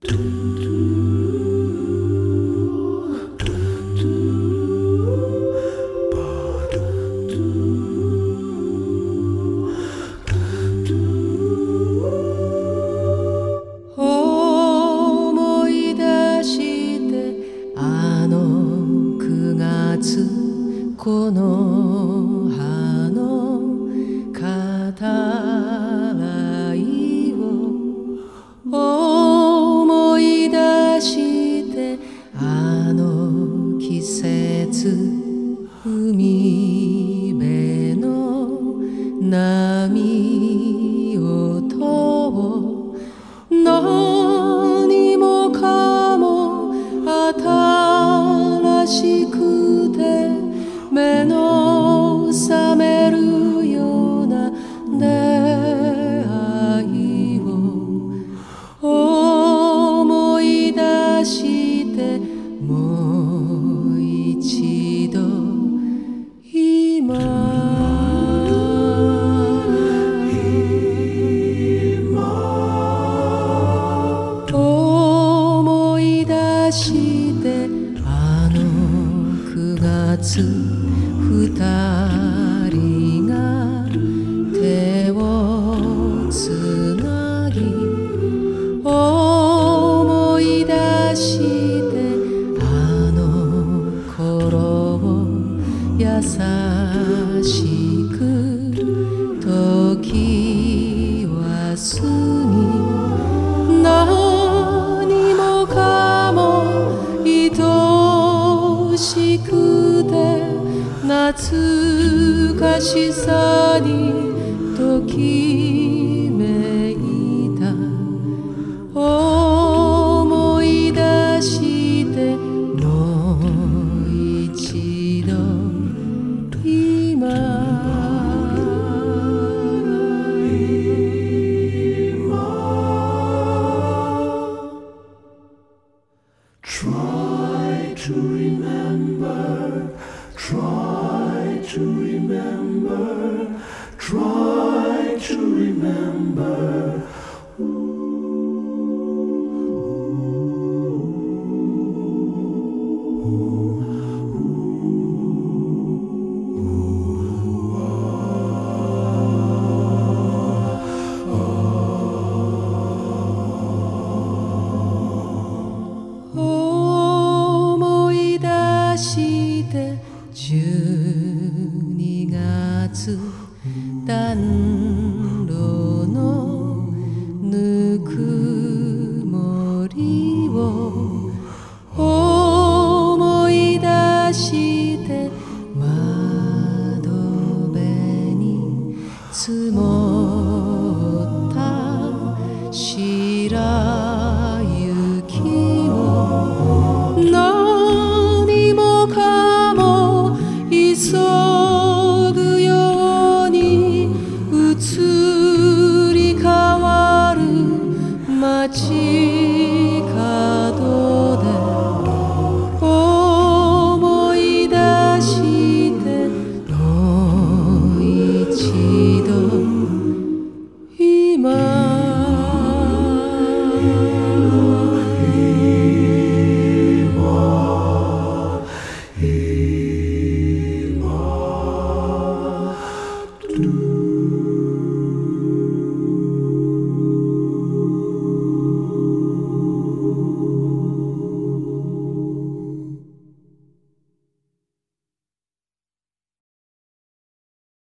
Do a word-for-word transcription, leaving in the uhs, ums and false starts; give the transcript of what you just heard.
思い出してあのくがつこの葉の語らいを思い出してあの季節海辺の波音を何もかも新しくて目の覚めるような出会いを思い出してもう一度今思い出してあのくがつ二人が手をつなぎ思い出してあの頃を優しく時は過ぎ何もかも愛しくて懐かしさにときめいた思い出してもう一度今 Try to remember, try to remember, try to remember. 思い出してじゅうにがつ暖炉のぬくもりを思い出して窓辺に積もった白雪を何もかも急ぐように移り変わる街角